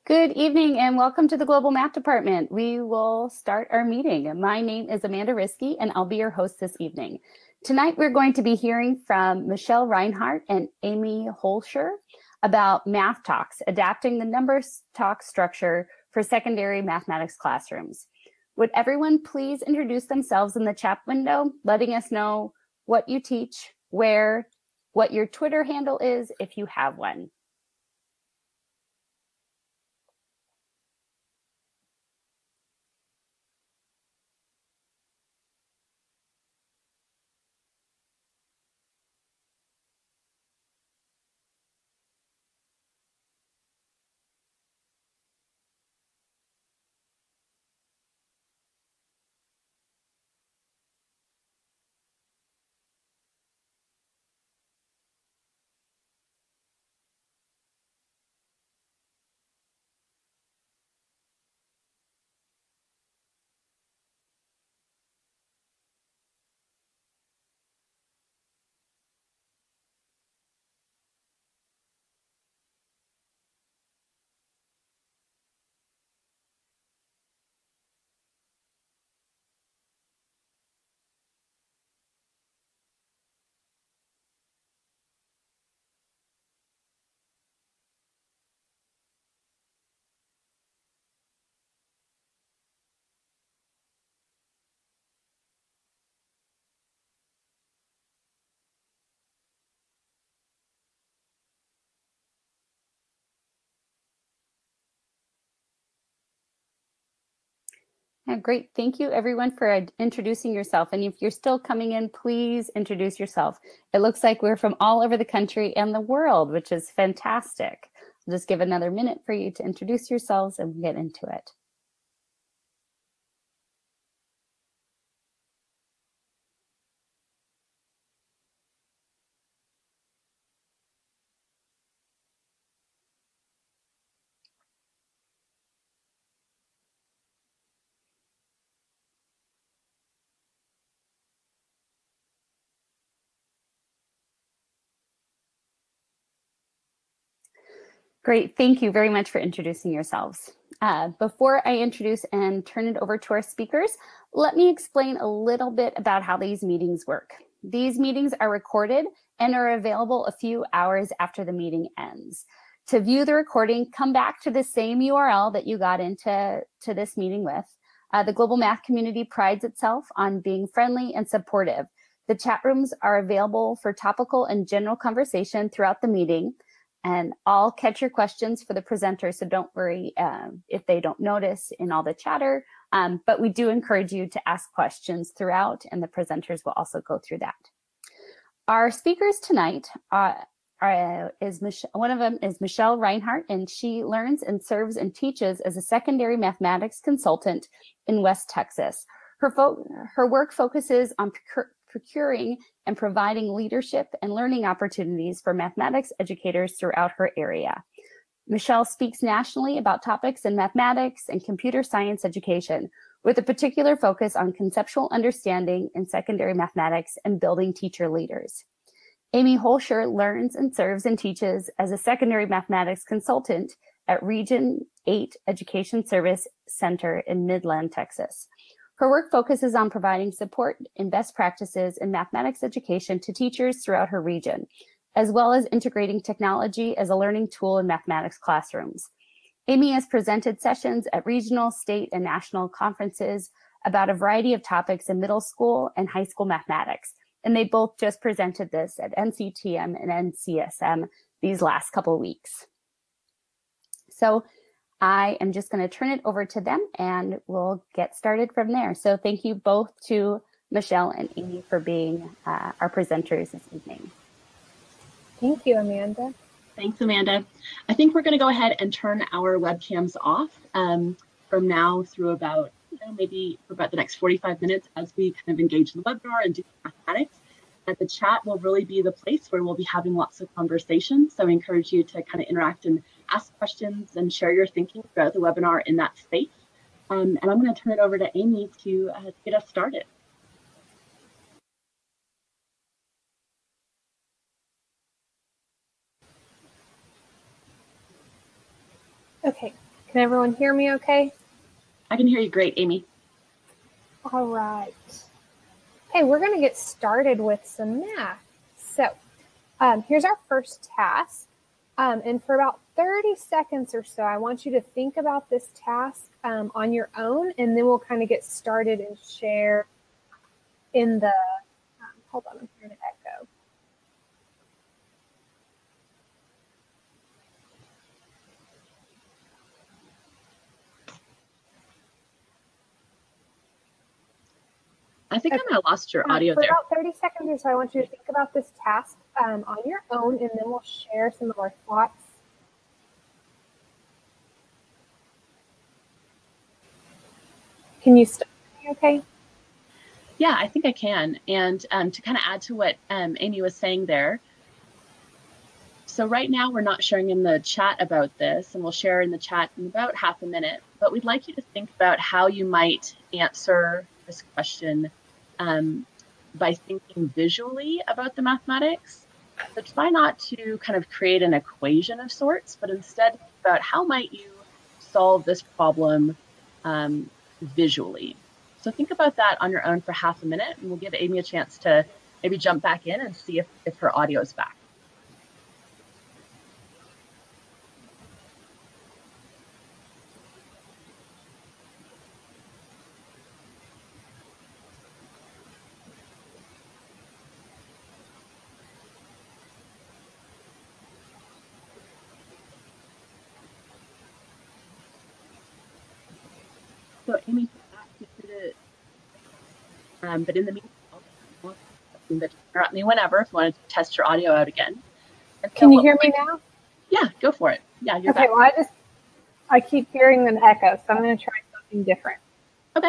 Good evening and welcome to the Global Math Department. We will start our meeting. My name is Amanda Riskey and I'll be your host this evening. Tonight we're going to be hearing from Michelle Reinhardt and Amy Holscher about Math Talks, adapting the numbers talk structure for secondary mathematics classrooms. Would everyone please introduce themselves in the chat window, letting us know what you teach, where, what your Twitter handle is if you have one. Great. Thank you, everyone, for introducing yourself. And if you're still coming in, please introduce yourself. It looks like we're from all over the country and the world, which is fantastic. I'll just give another minute for you to introduce yourselves and get into it. Great. Thank you very much for introducing yourselves. Before I introduce and turn it over to our speakers, let me explain a little bit about how these meetings work. These meetings are recorded and are available a few hours after the meeting ends. To view the recording, come back to the same URL that you got into this meeting with. The Global Math community prides itself on being friendly and supportive. The chat rooms are available for topical and general conversation throughout the meeting. And I'll catch your questions for the presenter, so don't worry if they don't notice in all the chatter. But we do encourage you to ask questions throughout, and the presenters will also go through that. Our speakers tonight one of them is Michelle Reinhardt, and she learns and serves and teaches as a secondary mathematics consultant in West Texas. Her work focuses on procuring and providing leadership and learning opportunities for mathematics educators throughout her area. Michelle speaks nationally about topics in mathematics and computer science education, with a particular focus on conceptual understanding in secondary mathematics and building teacher leaders. Amy Holscher learns and serves and teaches as a secondary mathematics consultant at Region 8 Education Service Center in Midland, Texas. Her work focuses on providing support and best practices in mathematics education to teachers throughout her region, as well as integrating technology as a learning tool in mathematics classrooms. Amy has presented sessions at regional, state, and national conferences about a variety of topics in middle school and high school mathematics, and they both just presented this at NCTM and NCSM these last couple of weeks. So I am just going to turn it over to them and we'll get started from there. So thank you both to Michelle and Amy for being our presenters this evening. Thank you, Amanda. Thanks, Amanda. I think we're going to go ahead and turn our webcams off from now through about, maybe for about the next 45 minutes as we kind of engage in the webinar and do mathematics. The chat will really be the place where we'll be having lots of conversations. So I encourage you to kind of interact and ask questions and share your thinking throughout the webinar in that space. And I'm going to turn it over to Amy to get us started. Okay, Can everyone hear me okay? I can hear you great, Amy. All right. Okay, we're going to get started with some math. So here's our first task. And for about 30 seconds or so, I want you to think about this task on your own, and then we'll kind of get started and share in the, hold on, I'm hearing an echo. I think I might have lost your audio for there. about 30 seconds or so, I want you to think about this task on your own, and then we'll share some of our thoughts. Can you start me okay? Yeah, I think I can. And to kind of add to what Amy was saying there, so right now we're not sharing in the chat about this, and we'll share in the chat in about half a minute, but we'd like you to think about how you might answer this question by thinking visually about the mathematics. So try not to kind of create an equation of sorts, but instead think about how might you solve this problem visually. So think about that on your own for half a minute, and we'll give Amy a chance to maybe jump back in and see if her audio is back. So Amy, but in the meantime, that interrupt me whenever if you want to test your audio out again. And so Can you hear me now? Yeah, go for it. Yeah, you're okay, back. well, I keep hearing an echo, so I'm going to try something different. Okay.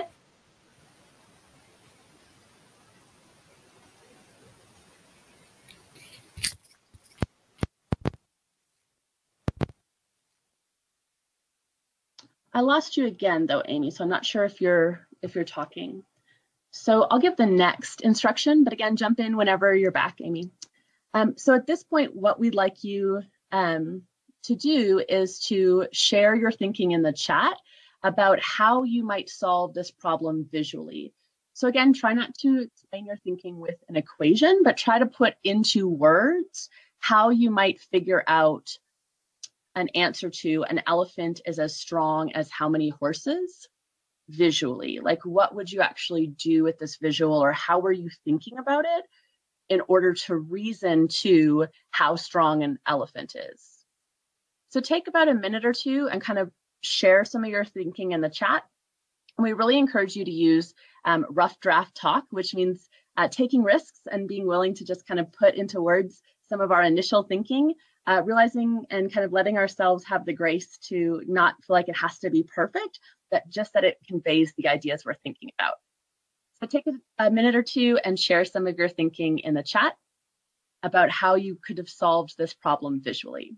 I lost you again though, Amy, so I'm not sure if you're talking. So I'll give the next instruction, but again, jump in whenever you're back, Amy. So at this point, what we'd like you to do is to share your thinking in the chat about how you might solve this problem visually. So again, try not to explain your thinking with an equation, but try to put into words how you might figure out an answer to an elephant is as strong as how many horses visually. Like, what would you actually do with this visual, or how were you thinking about it in order to reason to how strong an elephant is? So take about a minute or two and kind of share some of your thinking in the chat. And we really encourage you to use rough draft talk, which means taking risks and being willing to just kind of put into words some of our initial thinking, realizing and kind of letting ourselves have the grace to not feel like it has to be perfect, but just that it conveys the ideas we're thinking about. So take a minute or two and share some of your thinking in the chat about how you could have solved this problem visually.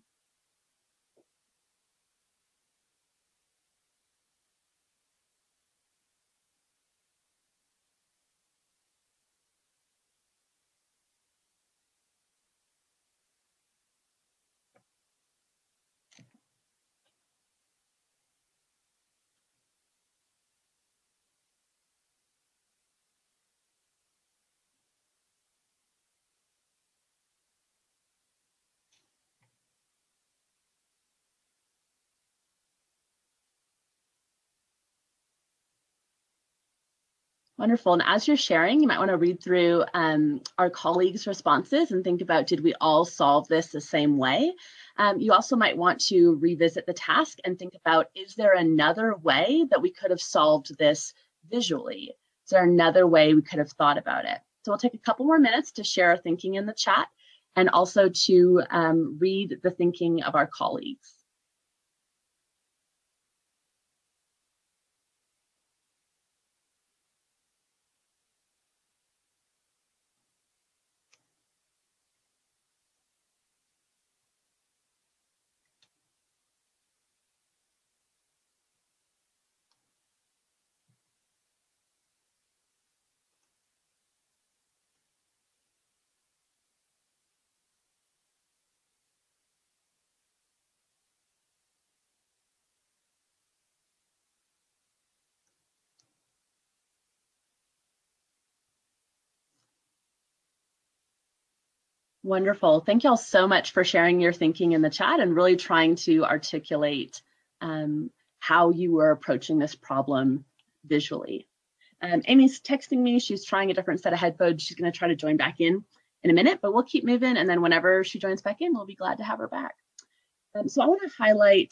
Wonderful. And as you're sharing, you might want to read through our colleagues' responses and think about, did we all solve this the same way? You also might want to revisit the task and think about, is there another way that we could have solved this visually? Is there another way we could have thought about it? So we'll take a couple more minutes to share our thinking in the chat and also to read the thinking of our colleagues. Wonderful. Thank you all so much for sharing your thinking in the chat and really trying to articulate how you were approaching this problem visually. Amy's texting me. She's trying a different set of headphones. She's going to try to join back in a minute, but we'll keep moving. And then whenever she joins back in, we'll be glad to have her back. So I want to highlight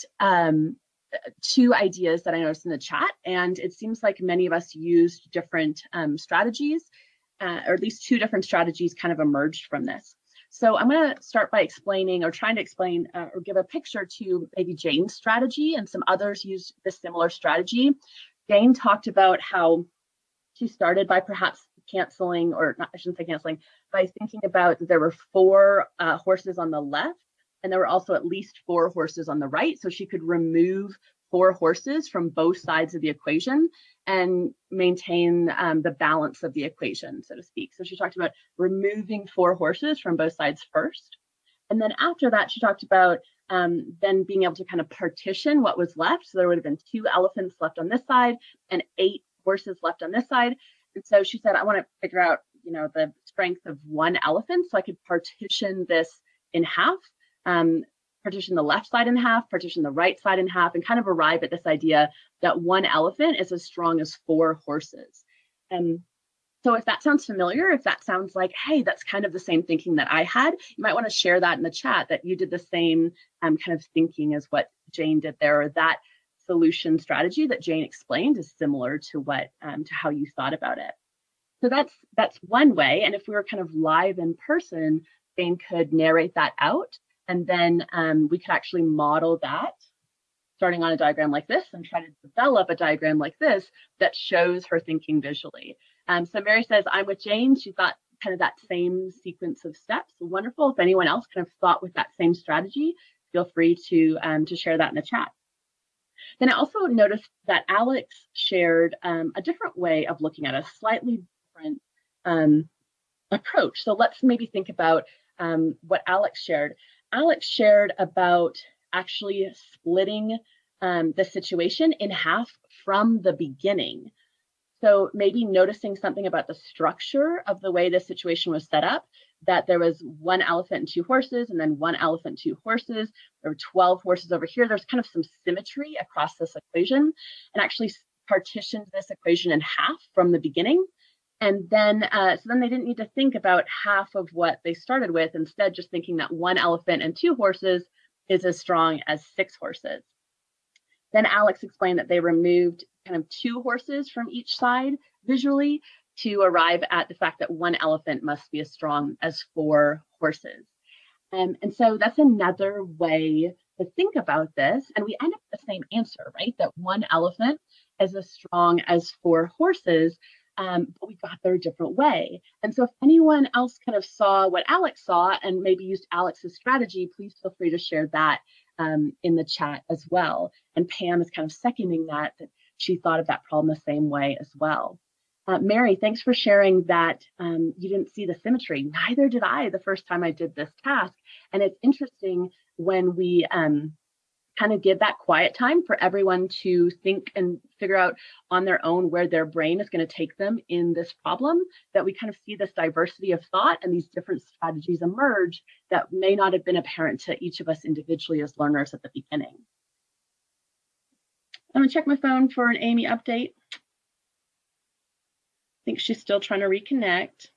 two ideas that I noticed in the chat. And it seems like many of us used different strategies, or at least two different strategies kind of emerged from this. So I'm going to start by explaining or trying to explain or give a picture to maybe Jane's strategy, and some others used this similar strategy. Jane talked about how she started by perhaps canceling, or not, I shouldn't say canceling, by thinking about that there were 4 horses on the left, and there were also at least 4 horses on the right. So she could remove 4 horses from both sides of the equation and maintain the balance of the equation, so to speak. So she talked about removing 4 horses from both sides first. And then after that, she talked about then being able to kind of partition what was left. So there would have been 2 elephants left on this side and 8 horses left on this side. And so she said, I want to figure out, you know, the strength of 1 elephant, so I could partition this in half. Partition the left side in half, partition the right side in half, and kind of arrive at this idea that 1 elephant is as strong as 4 horses. And so if that sounds familiar, if that sounds like, hey, that's kind of the same thinking that I had, you might want to share that in the chat, that you did the same kind of thinking as what Jane did there, or that solution strategy that Jane explained is similar to what to how you thought about it. So that's one way. And if we were kind of live in person, Jane could narrate that out. And then we could actually model that starting on a diagram like this and try to develop a diagram like this that shows her thinking visually. So Mary says, I'm with Jane. She thought kind of that same sequence of steps. Wonderful. If anyone else kind of thought with that same strategy, feel free to share that in the chat. Then I also noticed that Alex shared a different way of looking at a slightly different approach. So let's maybe think about what Alex shared. Alex shared about actually splitting the situation in half from the beginning. So maybe noticing something about the structure of the way the situation was set up, that there was 1 elephant and 2 horses, and then 1 elephant, 2 horses. There were 12 horses over here. There's kind of some symmetry across this equation, and actually partitioned this equation in half from the beginning. And then, so then they didn't need to think about half of what they started with, instead just thinking that 1 elephant and 2 horses is as strong as 6 horses. Then Alex explained that they removed kind of 2 horses from each side visually to arrive at the fact that 1 elephant must be as strong as 4 horses. And so that's another way to think about this. And we end up with the same answer, right? That 1 elephant is as strong as 4 horses. But we got there a different way. And so if anyone else kind of saw what Alex saw and maybe used Alex's strategy, please feel free to share that in the chat as well. And Pam is kind of seconding that she thought of that problem the same way as well. Mary, thanks for sharing that you didn't see the symmetry. Neither did I the first time I did this task. And it's interesting when we kind of give that quiet time for everyone to think and figure out on their own where their brain is going to take them in this problem, that we kind of see this diversity of thought and these different strategies emerge that may not have been apparent to each of us individually as learners at the beginning. I'm going to check my phone for an Amy update. I think she's still trying to reconnect.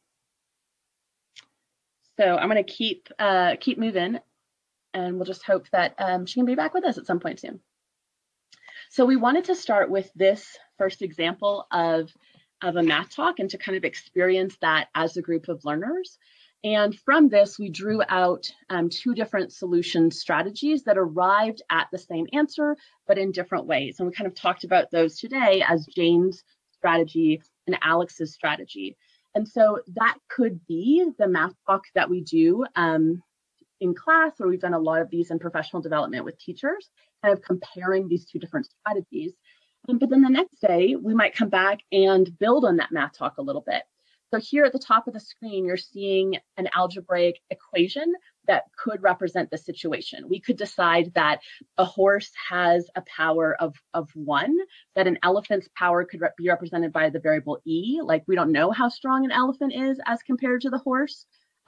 So I'm going to keep moving. And we'll just hope that she can be back with us at some point soon. So we wanted to start with this first example of a math talk and to kind of experience that as a group of learners. And from this, we drew out 2 different solution strategies that arrived at the same answer, but in different ways. And we kind of talked about those today as Jane's strategy and Alex's strategy. And so that could be the math talk that we do in class, where we've done a lot of these in professional development with teachers, kind of comparing these 2 different strategies. But then the next day, we might come back and build on that math talk a little bit. So here at the top of the screen, you're seeing an algebraic equation that could represent the situation. We could decide that a horse has a power of 1, that an elephant's power could be represented by the variable e, like we don't know how strong an elephant is as compared to the horse.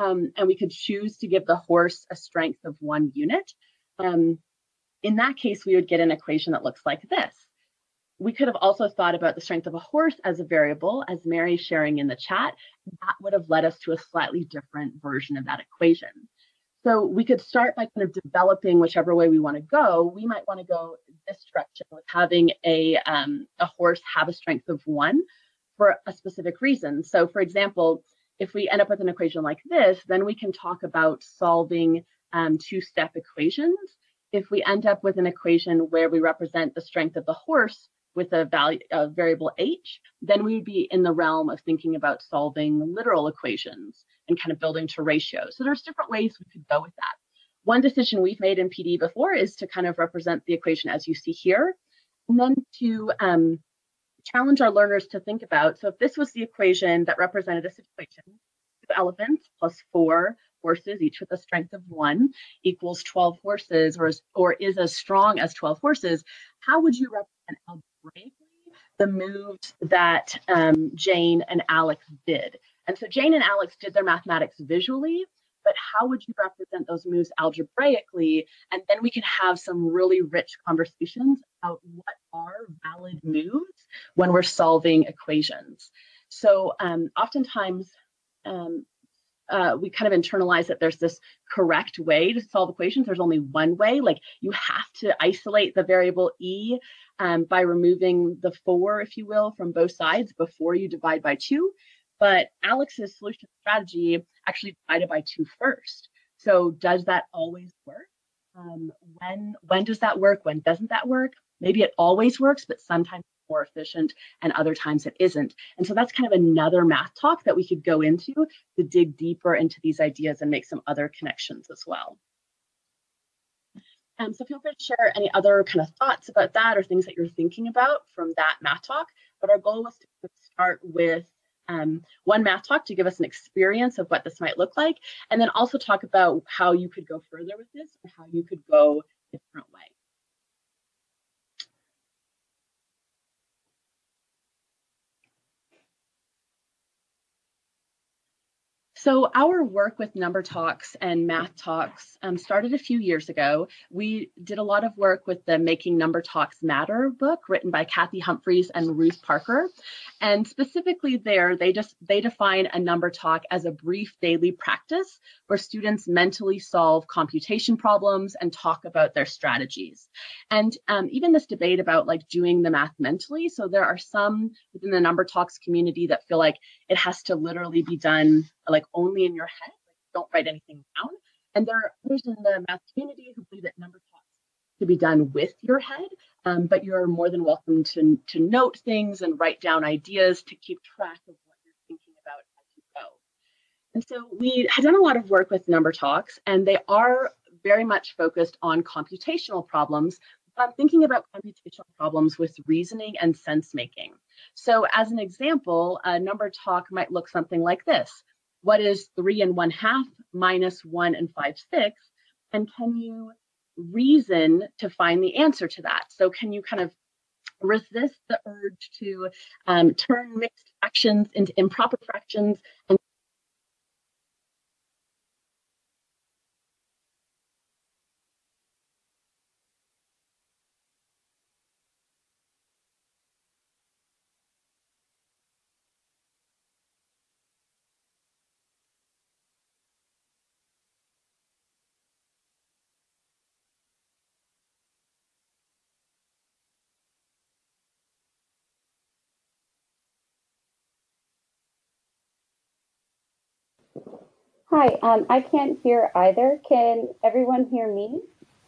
and we could choose to give the horse a strength of 1 unit. In that case, we would get an equation that looks like this. We could have also thought about the strength of a horse as a variable, as Mary's sharing in the chat. That would have led us to a slightly different version of that equation. So we could start by kind of developing whichever way we want to go. We might want to go this direction with having a horse have a strength of 1 for a specific reason. So for example, if we end up with an equation like this, then we can talk about solving 2-step equations. If we end up with an equation where we represent the strength of the horse with a variable h, then we would be in the realm of thinking about solving literal equations and kind of building to ratios. So there's different ways we could go with that. One decision we've made in PD before is to kind of represent the equation as you see here, and then to challenge our learners to think about, so if this was the equation that represented a situation, 2 elephants plus 4 horses, each with a strength of 1, equals 12 horses, or is as strong as 12 horses, how would you represent algebraically the moves that Jane and Alex did? And so Jane and Alex did their mathematics visually, but how would you represent those moves algebraically? And then we can have some really rich conversations about what are valid moves when we're solving equations. So oftentimes we kind of internalize that there's this correct way to solve equations. There's only one way. Like you have to isolate the variable e by removing the 4, if you will, from both sides before you divide by 2. But Alex's solution strategy actually divided by 2 first. So does that always work? When does that work? When doesn't that work? Maybe it always works, but sometimes it's more efficient and other times it isn't. And so that's kind of another math talk that we could go into to dig deeper into these ideas and make some other connections as well. So feel free to share any other kind of thoughts about that or things that you're thinking about from that math talk. But our goal was to start with one math talk to give us an experience of what this might look like, and then also talk about how you could go further with this or how you could go a different way. So our work with number talks and math talks started a few years ago. We did a lot of work with the Making Number Talks Matter book written by Kathy Humphries and Ruth Parker. And specifically there, they define a number talk as a brief daily practice where students mentally solve computation problems and talk about their strategies. And even this debate about like doing the math mentally. So there are some within the number talks community that feel like it has to literally be done like only in your head, like don't write anything down. And there are others in the math community who believe that number talks to be done with your head, but you're more than welcome to note things and write down ideas to keep track of what you're thinking about as you go. And so we had done a lot of work with number talks, and they are very much focused on computational problems. I'm thinking about computational problems with reasoning and sense making. So as an example, a number talk might look something like this. What is 3 1/2 minus 1 5/6? And can you reason to find the answer to that? So can you kind of resist the urge to turn mixed fractions into improper fractions and Hi, I can't hear either. Can everyone hear me?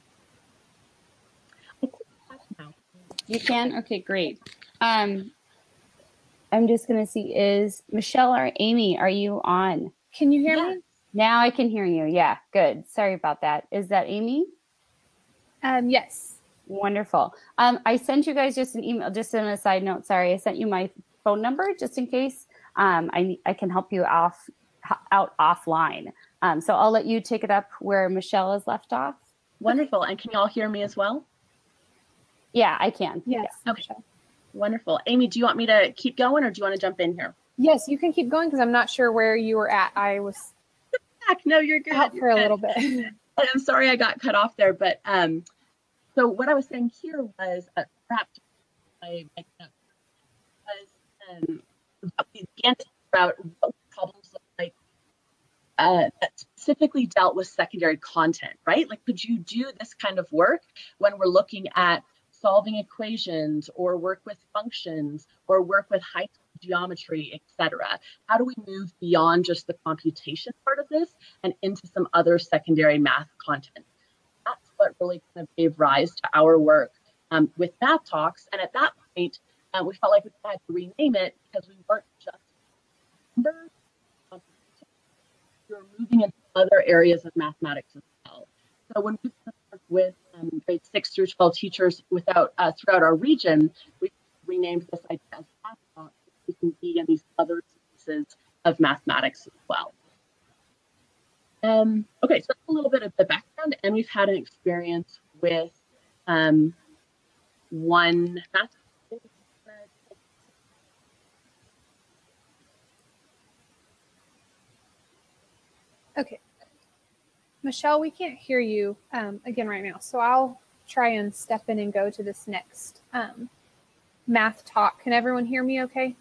You can? Okay, great. I'm just going to see, is Michelle or Amy, are you on? Can you hear me? Now I can hear you. Yeah, good. Sorry about that. Is that Amy? Yes. Wonderful. I sent you guys just an email, just on a side note, sorry, I sent you my phone number just in case I can help you out offline. So I'll let you take it up where Michelle is left off. Wonderful. And can you all hear me as well? Yeah, I can. Yes. Yeah. Okay. Wonderful. Amy, do you want me to keep going or do you want to jump in here? Yes, you can keep going because I'm not sure where you were at. back. No, you're good. Out for a little bit. And I'm sorry I got cut off there, but so what I was saying here was perhaps I was we began to talk about what problems look like that specifically dealt with secondary content, right? Like, could you do this kind of work when we're looking at solving equations or work with functions or work with high school geometry, etc.? How do we move beyond just the computation part of this and into some other secondary math content? That's what really kind of gave rise to our work with Math Talks. And at that point, we felt like we had to rename it because we weren't just numbers. We were moving into other areas of mathematics as well. So when we work with grade 6 through 12 teachers throughout our region, we renamed this idea as Math Talks. We can be in these other spaces of mathematics as well. Okay, so that's a little bit of the background, and we've had an experience with one math. Okay. Michelle, we can't hear you again right now, so I'll try and step in and go to this next math talk. Can everyone hear me okay?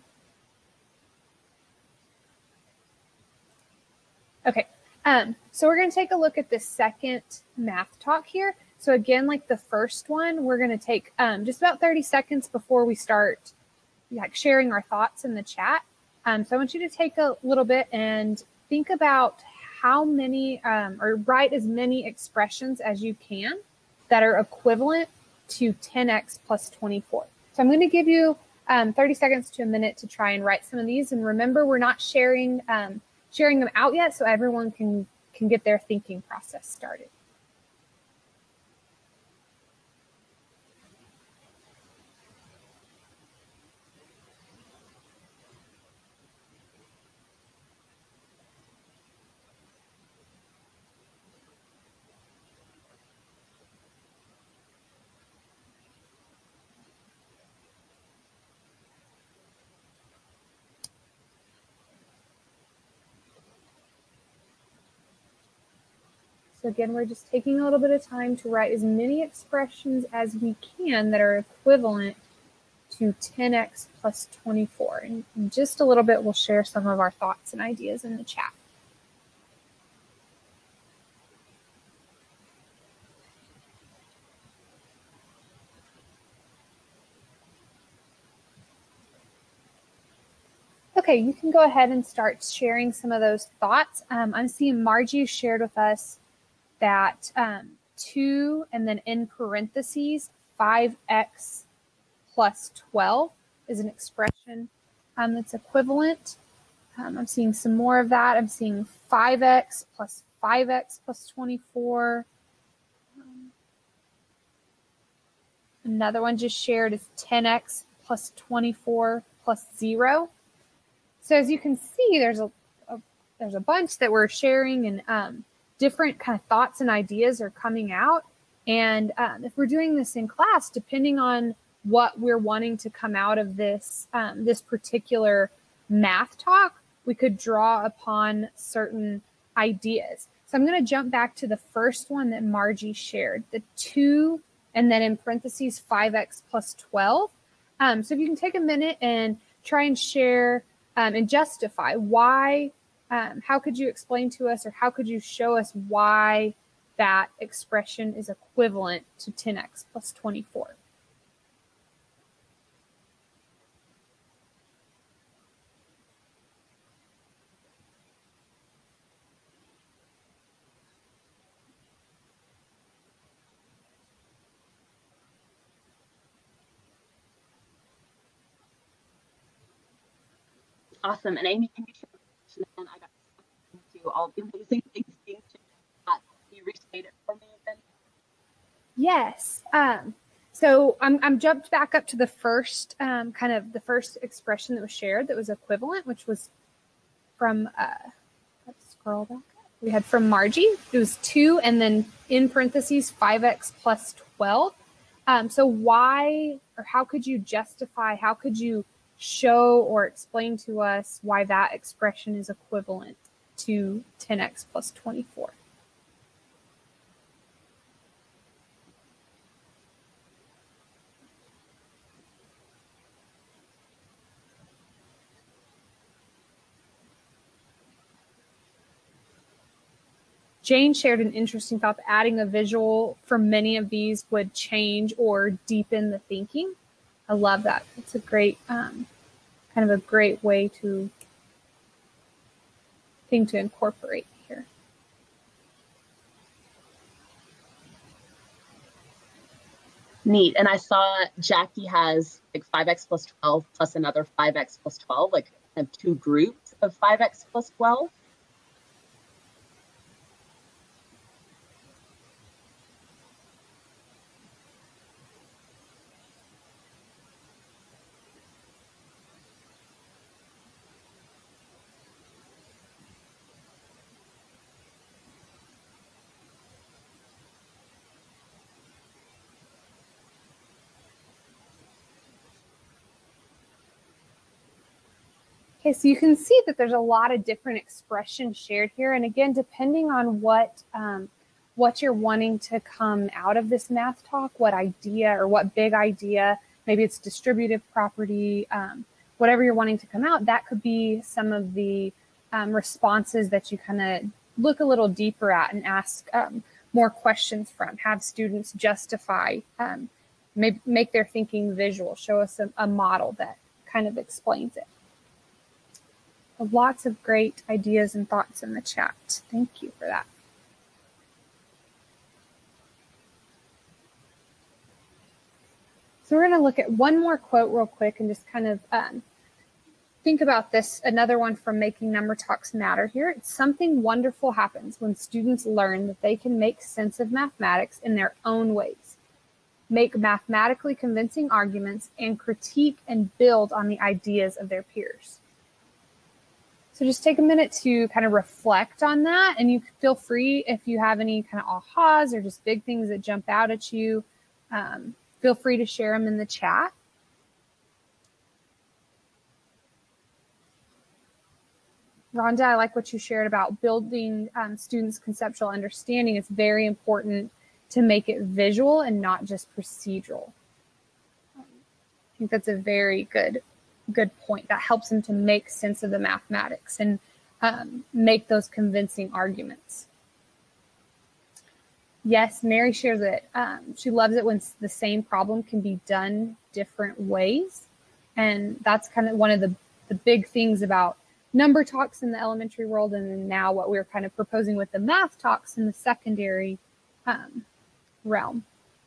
Okay, so we're going to take a look at the second math talk here. So again, like the first one, we're going to take just about 30 seconds before we start sharing our thoughts in the chat. So I want you to take a little bit and think about how many, or write as many expressions as you can that are equivalent to 10x plus 24. So I'm going to give you 30 seconds to a minute to try and write some of these. And remember, we're not sharing them out yet, so everyone can get their thinking process started. So again, we're just taking a little bit of time to write as many expressions as we can that are equivalent to 10x plus 24. And in just a little bit, we'll share some of our thoughts and ideas in the chat. Okay, you can go ahead and start sharing some of those thoughts. I'm seeing Margie shared with us that 2 and then in parentheses 5x plus 12 is an expression that's equivalent. I'm seeing some more of that. I'm seeing 5x plus 24. Another one just shared is 10x plus 24 plus 0. So as you can see, there's a bunch that we're sharing, and different kind of thoughts and ideas are coming out. And if we're doing this in class, depending on what we're wanting to come out of this this particular math talk, we could draw upon certain ideas. So I'm going to jump back to the first one that Margie shared, the 2 and then in parentheses 5x plus 12. So if you can take a minute and try and share and justify why, how could you explain to us, or how could you show us why that expression is equivalent to 10x plus 24? Awesome. And Amy, can you share and I got to all the amazing things being shared. Can you restate it for me again? Yes. So I'm jumped back up to the first kind of the first expression that was shared that was equivalent, which was from let's scroll back up. We had from Margie. It was 2 and then in parentheses 5x plus 12. So why, or how could you justify, how could you show or explain to us why that expression is equivalent to 10x plus 24. Jane shared an interesting thought that adding a visual for many of these would change or deepen the thinking. I love that. It's a great, kind of a great way to thing to incorporate here. Neat. And I saw Jackie has like 5x plus 12 plus another 5x plus 12, like kind of two groups of 5x plus 12. Okay, so you can see that there's a lot of different expressions shared here. And again, depending on what you're wanting to come out of this math talk, what idea or what big idea, maybe it's distributive property, whatever you're wanting to come out, that could be some of the responses that you kind of look a little deeper at and ask more questions from, have students justify, maybe make their thinking visual, show us a model that kind of explains it. Lots of great ideas and thoughts in the chat. Thank you for that. So we're going to look at one more quote real quick and just kind of think about this. Another one from Making Number Talks Matter here. It's something wonderful happens when students learn that they can make sense of mathematics in their own ways, make mathematically convincing arguments, and critique and build on the ideas of their peers. So just take a minute to kind of reflect on that, and you feel free if you have any kind of ahas or just big things that jump out at you, feel free to share them in the chat. Rhonda, I like what you shared about building students' conceptual understanding. It's very important to make it visual and not just procedural. I think that's a very good point. That helps them to make sense of the mathematics and make those convincing arguments. Yes, Mary shares that she loves it when the same problem can be done different ways. And that's kind of one of the big things about number talks in the elementary world, and then now what we're kind of proposing with the math talks in the secondary realm.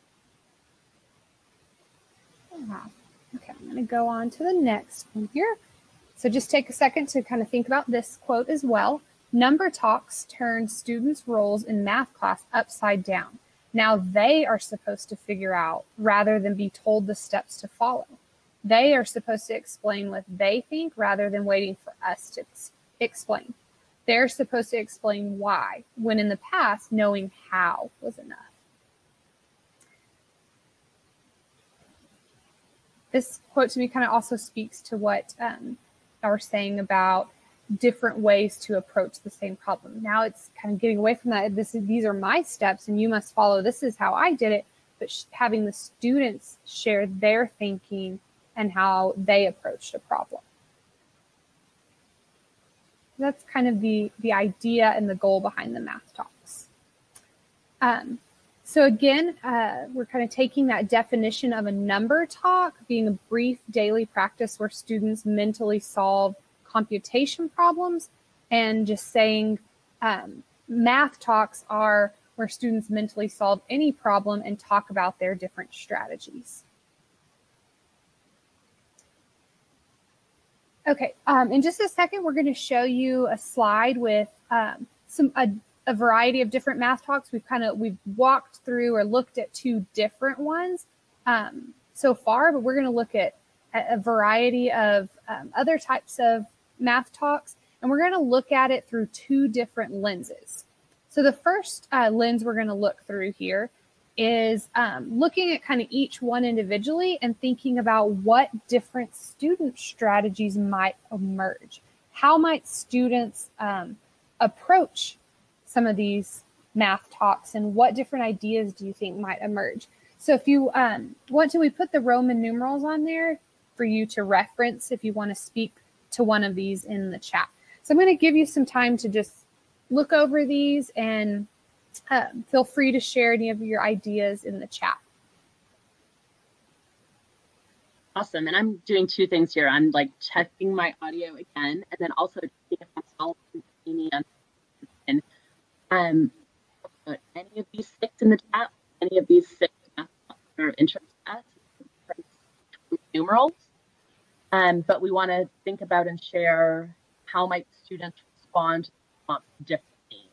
Okay, I'm going to go on to the next one here. So just take a second to kind of think about this quote as well. Number talks turn students' roles in math class upside down. Now they are supposed to figure out rather than be told the steps to follow. They are supposed to explain what they think rather than waiting for us to explain. They're supposed to explain why, when in the past, knowing how was enough. This quote to me kind of also speaks to what I was saying about different ways to approach the same problem. Now it's kind of getting away from that. These are my steps and you must follow. This is how I did it. But having the students share their thinking and how they approached a problem. That's kind of the idea and the goal behind the math talks. So again, we're kind of taking that definition of a number talk being a brief daily practice where students mentally solve computation problems, and just saying math talks are where students mentally solve any problem and talk about their different strategies. Okay, in just a second, we're going to show you a slide with a variety of different math talks. We've walked through or looked at 2 different ones so far, but we're going to look at a variety of other types of math talks, and we're going to look at it through 2 different lenses. So the first lens we're going to look through here is looking at kind of each one individually and thinking about what different student strategies might emerge. How might students approach some of these math talks, and what different ideas do you think might emerge? So if you want to, we put the Roman numerals on there for you to reference if you want to speak to one of these in the chat. So I'm going to give you some time to just look over these, and feel free to share any of your ideas in the chat. Awesome. And I'm doing two things here. I'm like checking my audio again, and then also checking if myself and Amy and any of these six in the chat, any of these six are of interest to us, numerals. But we want to think about and share how might students respond differently.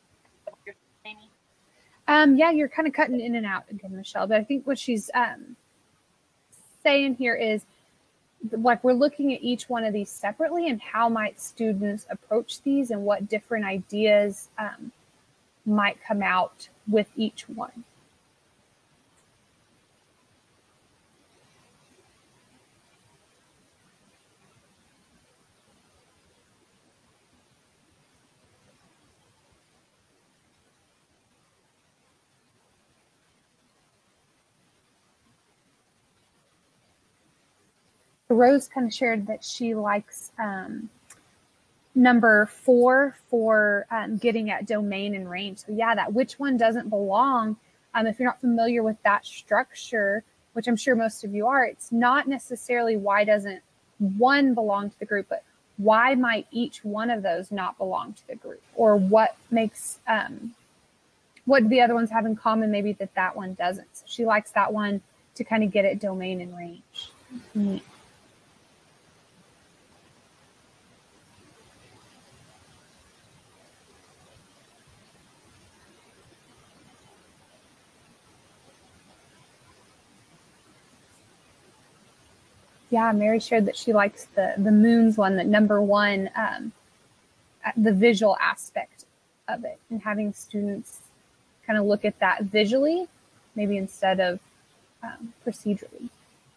Yeah, you're kind of cutting in and out again, Michelle, but I think what she's saying here is, like, we're looking at each one of these separately, and how might students approach these, and what different ideas might come out with each one. Rose kind of shared that she likes number 4 for getting at domain and range. So yeah, that which one doesn't belong. If you're not familiar with that structure, which I'm sure most of you are, it's not necessarily why doesn't one belong to the group, but why might each one of those not belong to the group, or what makes what the other ones have in common, maybe that one doesn't. So she likes that one to kind of get at domain and range. Neat. Yeah, Mary shared that she likes the moons one, that number 1, the visual aspect of it, and having students kind of look at that visually, maybe instead of procedurally.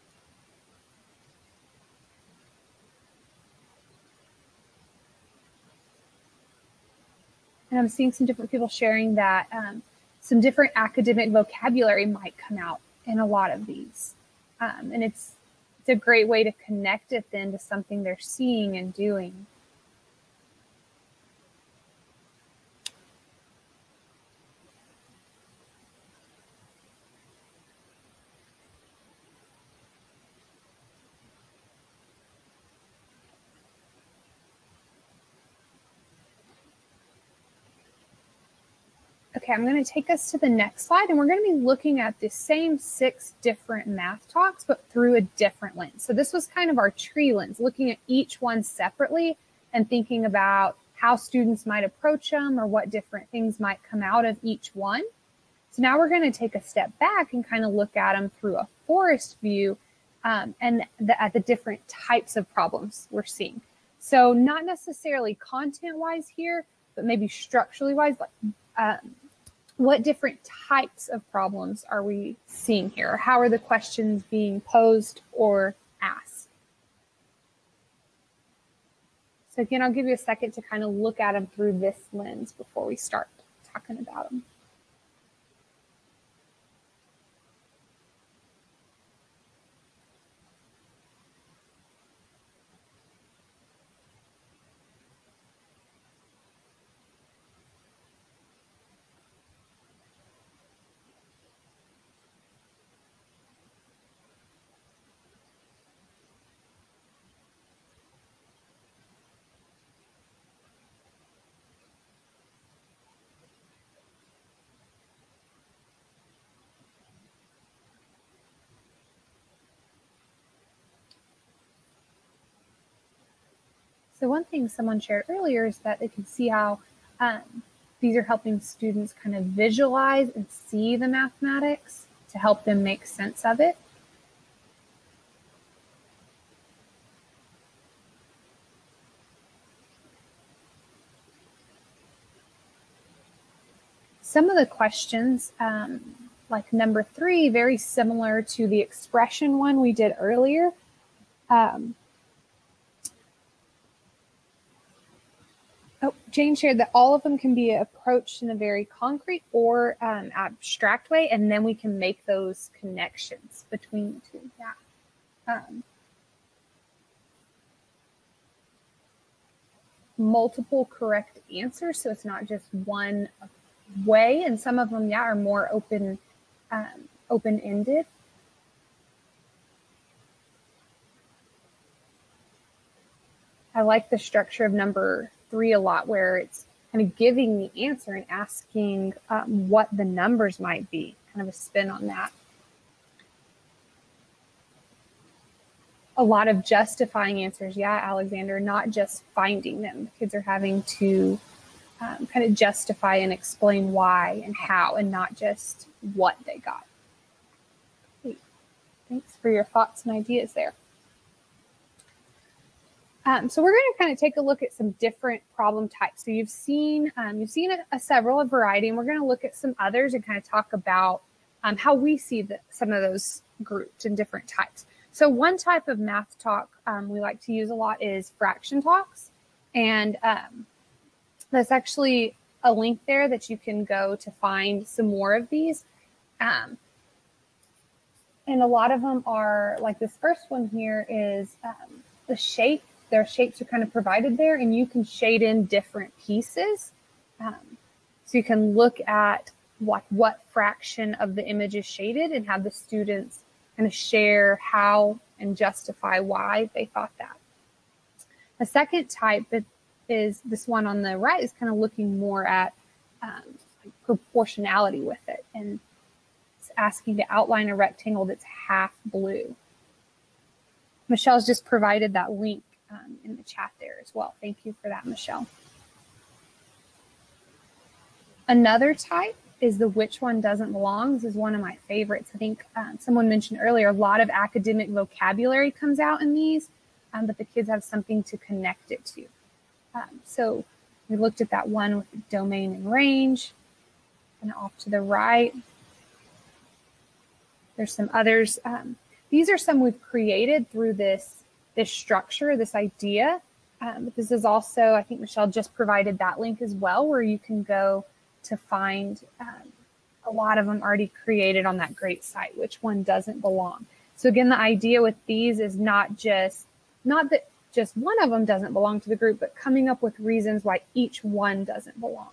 And I'm seeing some different people sharing that some different academic vocabulary might come out in a lot of these. And it's a great way to connect it then to something they're seeing and doing. Okay, I'm going to take us to the next slide, and we're going to be looking at the same 6 different math talks, but through a different lens. So this was kind of our tree lens, looking at each one separately and thinking about how students might approach them, or what different things might come out of each one. So now we're going to take a step back and kind of look at them through a forest view, and at the different types of problems we're seeing. So not necessarily content-wise here, but maybe structurally wise, like what different types of problems are we seeing here? How are the questions being posed or asked? So again, I'll give you a second to kind of look at them through this lens before we start talking about them. So one thing someone shared earlier is that they can see how these are helping students kind of visualize and see the mathematics to help them make sense of it. Some of the questions, like number 3, very similar to the expression one we did earlier. Oh, Jane shared that all of them can be approached in a very concrete or abstract way, and then we can make those connections between the two. Yeah. Multiple correct answers, so it's not just one way, and some of them, yeah, are more open-ended. I like the structure of number 3 a lot, where it's kind of giving the answer and asking what the numbers might be, kind of a spin on that. A lot of justifying answers. Yeah, Alexander, not just finding them. The kids are having to kind of justify and explain why and how, and not just what they got. Great. Thanks for your thoughts and ideas there. So we're going to kind of take a look at some different problem types. So you've seen a variety, and we're going to look at some others and kind of talk about how we see some of those grouped in different types. So one type of math talk we like to use a lot is fraction talks, and there's actually a link there that you can go to find some more of these. And a lot of them are, like this first one here is the shape. Their shapes are kind of provided there, and you can shade in different pieces. So you can look at what fraction of the image is shaded and have the students kind of share how and justify why they thought that. The second type is this one on the right, is kind of looking more at proportionality with it, and it's asking to outline a rectangle that's half blue. Michelle's just provided that link in the chat there as well. Thank you for that, Michelle. Another type is the which one doesn't belong. This is one of my favorites. I think someone mentioned earlier, a lot of academic vocabulary comes out in these, but the kids have something to connect it to. So we looked at that one with the domain and range, and off to the right. There's some others. These are some we've created through this structure, this idea. But this is also, I think Michelle just provided that link as well, where you can go to find a lot of them already created on that great site, which one doesn't belong. So again, the idea with these is not that just one of them doesn't belong to the group, but coming up with reasons why each one doesn't belong.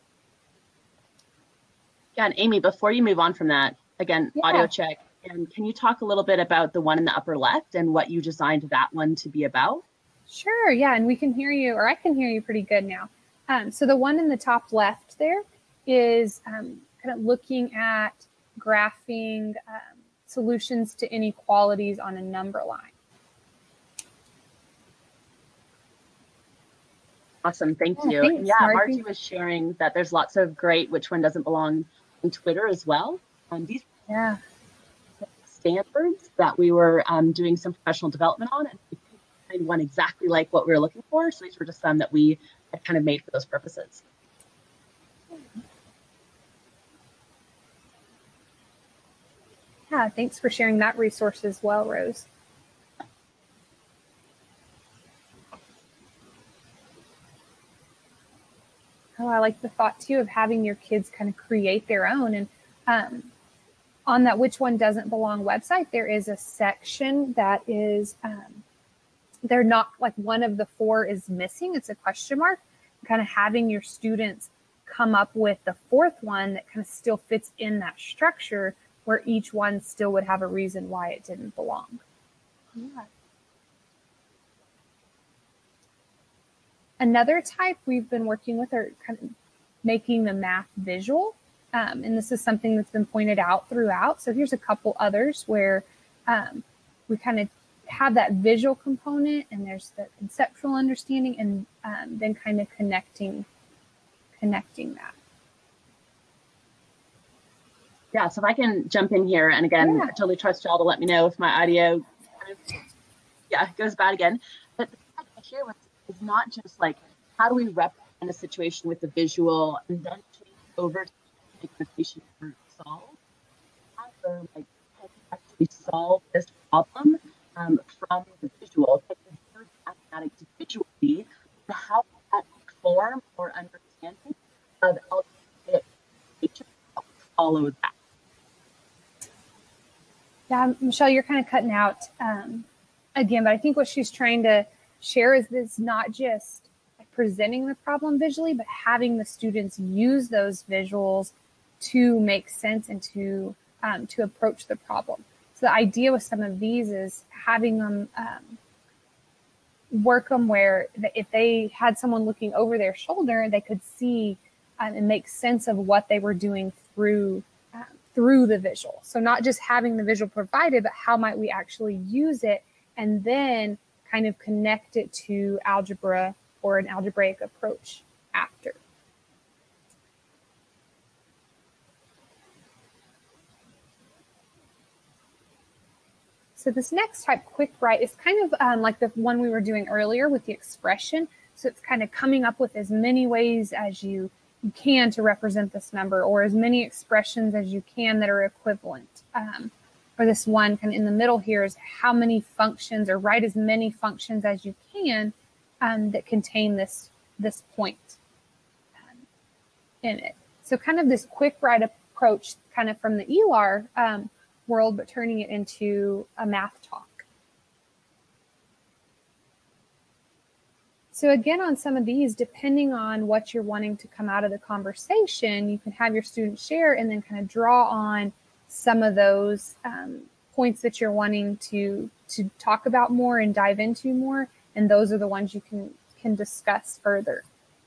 Yeah, and Amy, before you move on from that, again, audio check. And can you talk a little bit about the one in the upper left and what you designed that one to be about? Sure, yeah, and we can hear you, or I can hear you pretty good now. So the one in the top left there is kind of looking at graphing solutions to inequalities on a number line. Awesome, thank you. Thanks, yeah, Margie was sharing that there's lots of great which one doesn't belong on Twitter as well. These standards that we were doing some professional development on, and we couldn't find one exactly like what we were looking for. So these were just some that we had kind of made for those purposes. Yeah, thanks for sharing that resource as well, Rose. Oh, I like the thought too of having your kids kind of create their own. And on that which one doesn't belong website, there is a section that is, they're not, like one of the 4 is missing. It's a question mark. Kind of having your students come up with the 4th one that kind of still fits in that structure, where each one still would have a reason why it didn't belong. Yeah. Another type we've been working with are kind of making the math visual. And this is something that's been pointed out throughout. So here's a couple others where we kind of have that visual component, and there's the conceptual understanding, and then kind of connecting that. Yeah, so if I can jump in here, and again, I totally trust y'all to let me know if my audio goes bad again. But the idea here is not just like, how do we represent a situation with the visual and then change over to the implementation for solve? How do like actually solve this problem from the visual? Take the mathematics visually to how that form Michelle, you're kind of cutting out again, but I think what she's trying to share is this not just presenting the problem visually, but having the students use those visuals to make sense and to approach the problem. So the idea with some of these is having them work them where if they had someone looking over their shoulder, they could see and make sense of what they were doing through the visual. So not just having the visual provided, but how might we actually use it and then kind of connect it to algebra or an algebraic approach after. So this next type, quick write, is kind of like the one we were doing earlier with the expression. So it's kind of coming up with as many ways as you can to represent this number, or as many expressions as you can that are equivalent. Or this one kind of in the middle here is how many functions, or write as many functions as you can that contain this point in it. So kind of this quick write approach kind of from the ELAR world, but turning it into a math talk. So again, on some of these, depending on what you're wanting to come out of the conversation, you can have your students share and then kind of draw on some of those points that you're wanting to talk about more and dive into more. And those are the ones you can discuss further.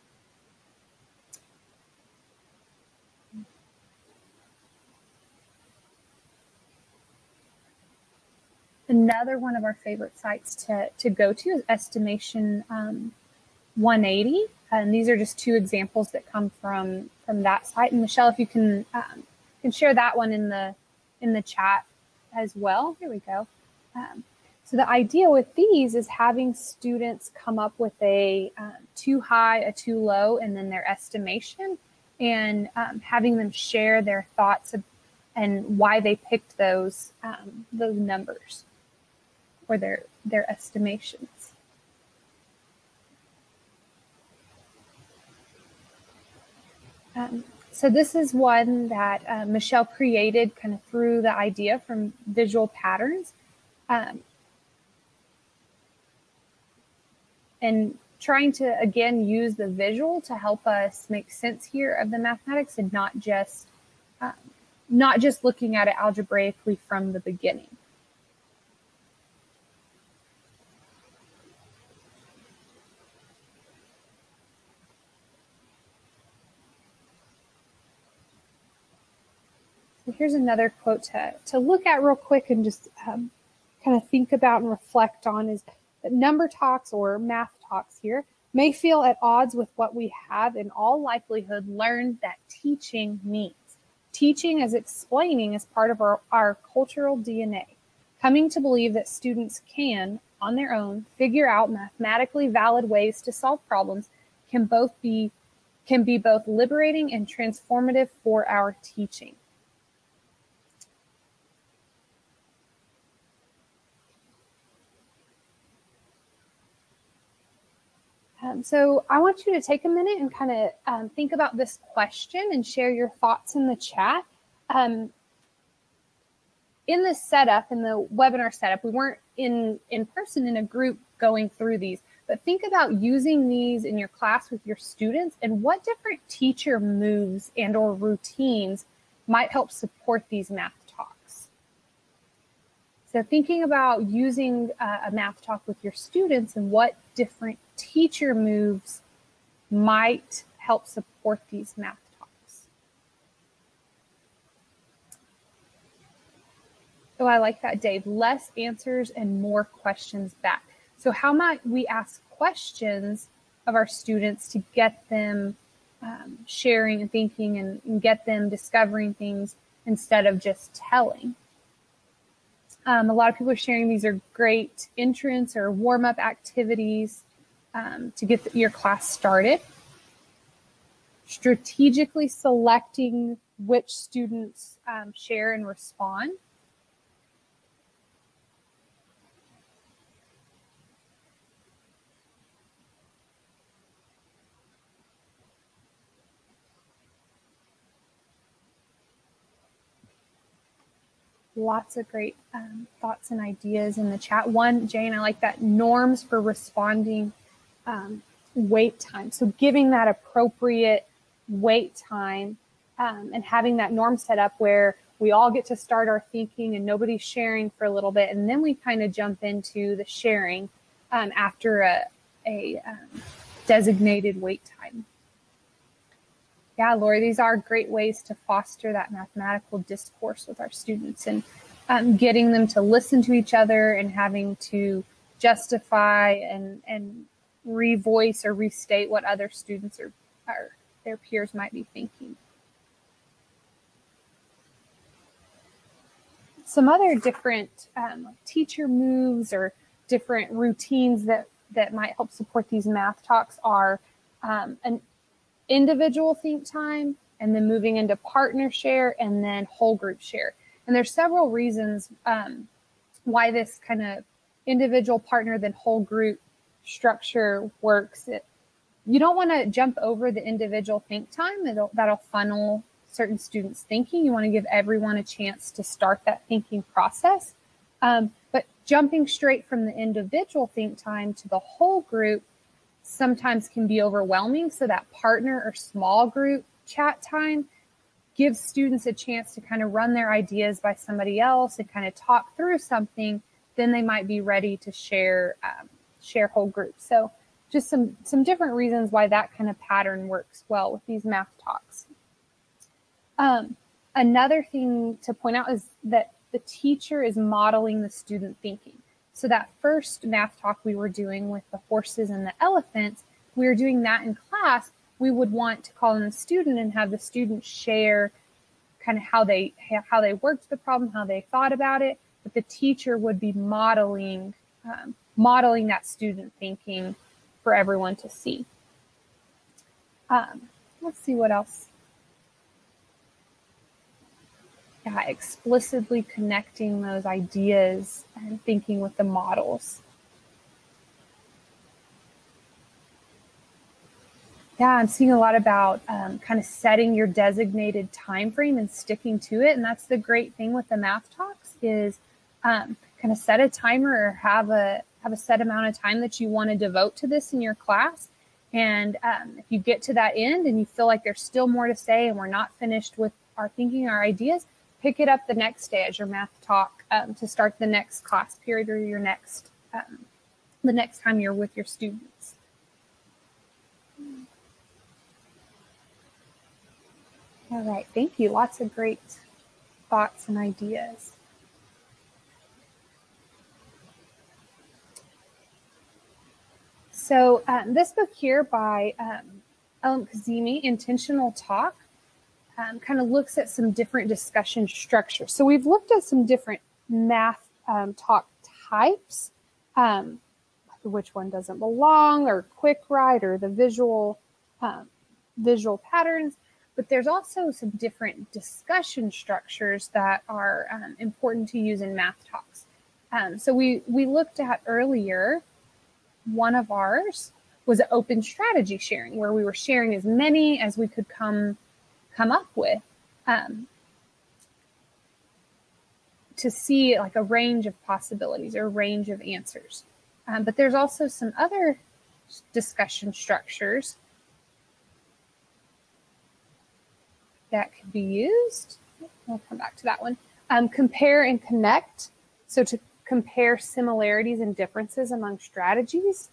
Another one of our favorite sites to go to is Estimation 180. And these are just two examples that come from that site. And Michelle, if you can share that one in the chat as well. Here we go. So the idea with these is having students come up with a too high, a too low, and then their estimation, and having them share their thoughts and why they picked those numbers or their estimations. So this is one that Michelle created kind of through the idea from visual patterns. And trying to, again, use the visual to help us make sense here of the mathematics and not just looking at it algebraically from the beginning. So here's another quote to look at real quick and just kind of think about and reflect on is that number talks or math talks here may feel at odds with what we have in all likelihood learned that teaching means. Teaching as explaining is part of our cultural DNA. Coming to believe that students can, on their own, figure out mathematically valid ways to solve problems can be both liberating and transformative for our teaching. So I want you to take a minute and kind of think about this question and share your thoughts in the chat. In the setup, in the webinar setup, we weren't in person in a group going through these, but think about using these in your class with your students and what different teacher moves and or routines might help support these math talks. So thinking about using a math talk with your students and what different teacher moves might help support these math talks. Oh, I like that, Dave. Less answers and more questions back. So how might we ask questions of our students to get them sharing and thinking and get them discovering things instead of just telling? A lot of people are sharing these are great entrance or warm-up activities to get your class started. Strategically selecting which students share and respond. Lots of great thoughts and ideas in the chat. One, Jane, I like that, norms for responding wait time. So giving that appropriate wait time and having that norm set up where we all get to start our thinking and nobody's sharing for a little bit. And then we kind of jump into the sharing after a designated wait time. Yeah, Lori, these are great ways to foster that mathematical discourse with our students and getting them to listen to each other and having to justify and revoice or restate what other students or their peers might be thinking. Some other different teacher moves or different routines that might help support these math talks are an individual think time, and then moving into partner share, and then whole group share. And there's several reasons why this kind of individual, partner, then whole group structure works. You don't want to jump over the individual think time. That'll funnel certain students' thinking. You want to give everyone a chance to start that thinking process. But jumping straight from the individual think time to the whole group sometimes can be overwhelming. So that partner or small group chat time gives students a chance to kind of run their ideas by somebody else and kind of talk through something. Then they might be ready to share whole groups. So just some different reasons why that kind of pattern works well with these math talks. Another thing to point out is that the teacher is modeling the student thinking. So that first math talk we were doing with the horses and the elephants, we were doing that in class. We would want to call in the student and have the student share kind of how they worked the problem, how they thought about it. But the teacher would be modeling that student thinking for everyone to see. Let's see what else. Yeah, explicitly connecting those ideas and thinking with the models. Yeah, I'm seeing a lot about kind of setting your designated time frame and sticking to it. And that's the great thing with the math talks is kind of set a timer or have a set amount of time that you want to devote to this in your class. And if you get to that end and you feel like there's still more to say and we're not finished with our thinking, our ideas, pick it up the next day as your math talk to start the next class period or your next the next time you're with your students. All right, thank you. Lots of great thoughts and ideas. So this book here by Elam Kazemi, Intentional Talk, kind of looks at some different discussion structures. So we've looked at some different math talk types, which one doesn't belong, or quick write, or the visual patterns. But there's also some different discussion structures that are important to use in math talks. So we looked at earlier, one of ours was open strategy sharing, where we were sharing as many as we could come up with to see like a range of possibilities or a range of answers. But there's also some other discussion structures that could be used. We'll come back to that one. Compare and connect. So to compare similarities and differences among strategies.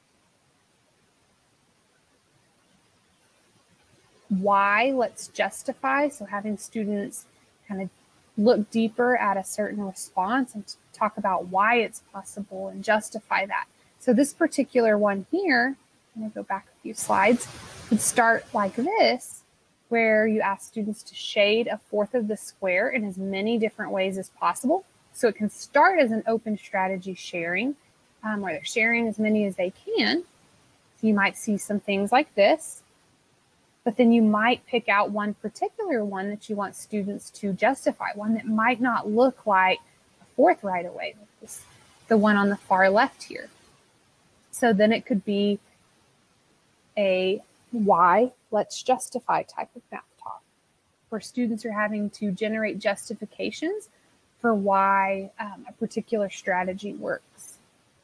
Why, let's justify. So having students kind of look deeper at a certain response and talk about why it's possible and justify that. So this particular one here, I'm going to go back a few slides, would start like this, where you ask students to shade a fourth of the square in as many different ways as possible. So it can start as an open strategy sharing, where they're sharing as many as they can. So you might see some things like this, but then you might pick out one particular one that you want students to justify, one that might not look like a fourth right away, like the one on the far left here. So then it could be a why, let's justify type of math talk, where students are having to generate justifications for why a particular strategy works.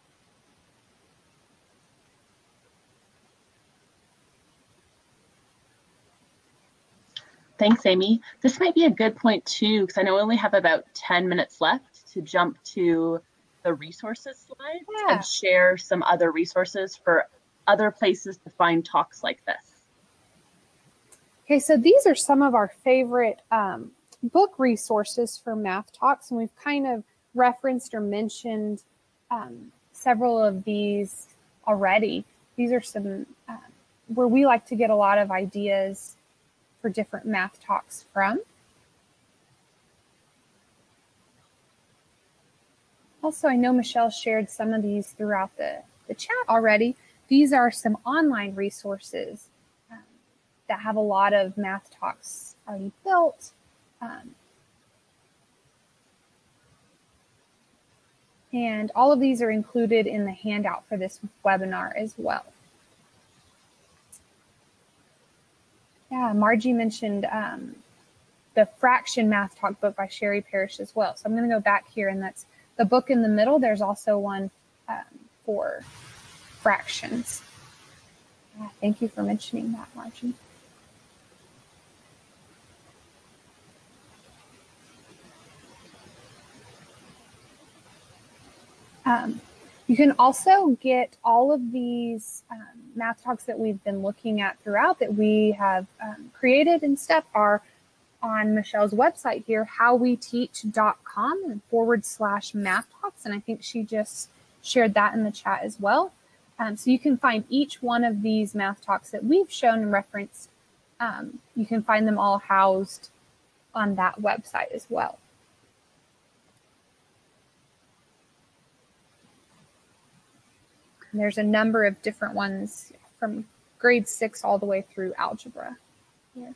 Thanks, Amy. This might be a good point too, because I know we only have about 10 minutes left to jump to the resources slides and share some other resources for other places to find talks like this. Okay, so these are some of our favorite book resources for Math Talks, and we've kind of referenced or mentioned several of these already. These are some where we like to get a lot of ideas for different Math Talks from. Also, I know Michelle shared some of these throughout the chat already. These are some online resources that have a lot of Math Talks already built. And all of these are included in the handout for this webinar as well. Yeah, Margie mentioned the Fraction Math Talk book by Sherry Parrish as well. So I'm going to go back here, and that's the book in the middle. There's also one for fractions. Yeah, thank you for mentioning that, Margie. You can also get all of these Math Talks that we've been looking at throughout that we have created and stuff are on Michelle's website here, howweteach.com/Math Talks. And I think she just shared that in the chat as well. So you can find each one of these Math Talks that we've shown and referenced. You can find them all housed on that website as well. And there's a number of different ones from grade 6 all the way through algebra here.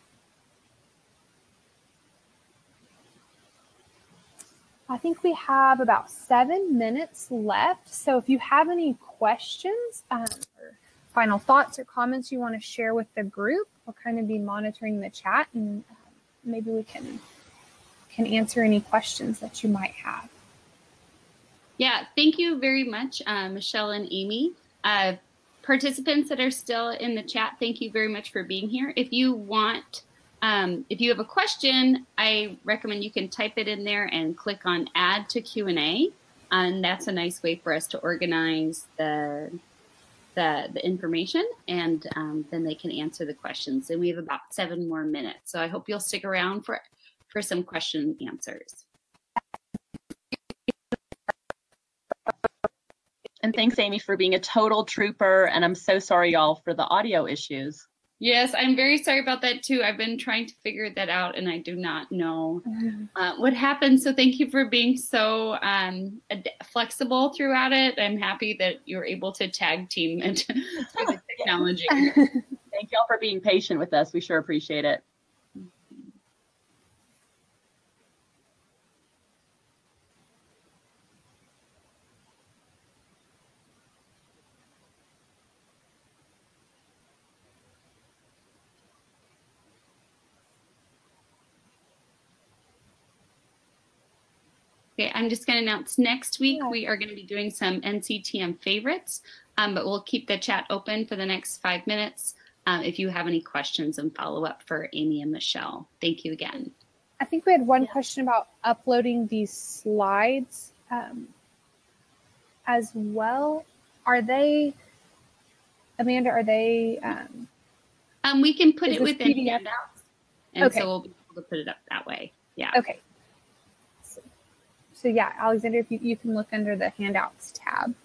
I think we have about 7 minutes left. So if you have any questions or final thoughts or comments you want to share with the group, we'll kind of be monitoring the chat, and maybe we can answer any questions that you might have. Yeah, thank you very much, Michelle and Amy. Participants that are still in the chat, thank you very much for being here. If you want, if you have a question, I recommend you can type it in there and click on Add to Q&A, and that's a nice way for us to organize the information, and then they can answer the questions. And we have about 7 more minutes, so I hope you'll stick around for some question answers. And thanks, Amy, for being a total trooper. And I'm so sorry, y'all, for the audio issues. Yes, I'm very sorry about that, too. I've been trying to figure that out, and I do not know what happened. So thank you for being so flexible throughout it. I'm happy that you're able to tag team it through the technology. Thank y'all for being patient with us. We sure appreciate it. Okay, I'm just going to announce next week we are going to be doing some NCTM favorites, but we'll keep the chat open for the next 5 minutes if you have any questions and follow up for Amy and Michelle. Thank you again. I think we had one question about uploading these slides as well. Are they, Amanda, are they? We can put it within PDF? handouts, and so we'll be able to put it up that way. Yeah. Okay. So yeah, Alexander, if you can look under the handouts tab.